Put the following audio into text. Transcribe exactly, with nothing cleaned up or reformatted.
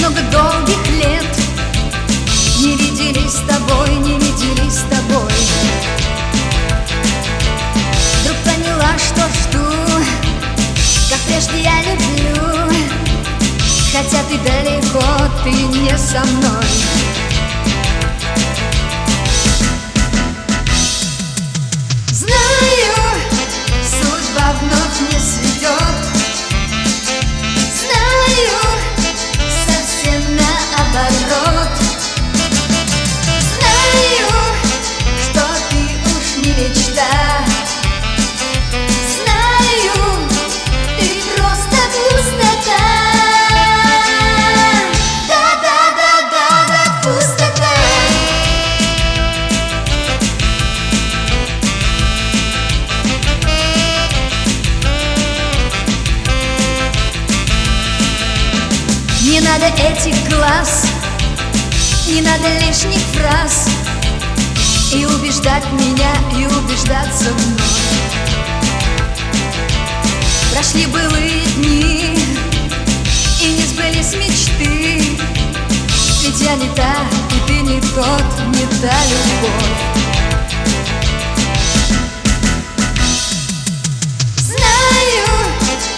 много долгих лет не виделись с тобой, не виделись с тобой. Вдруг поняла, что жду, как прежде я люблю, хотя ты далеко, ты не со мной. Знаю, судьба вновь не сведет. Знаю, совсем наоборот. Знаю, что ты уж не мечта. Знаю, ты просто пустота. Да-да-да-да-да, пустота. Не надо этих глаз, не надо лишних фраз, и убеждать меня, и убеждаться вновь. Прошли былые дни, и не сбылись мечты, ведь я не та, и ты не тот, не та любовь. Знаю,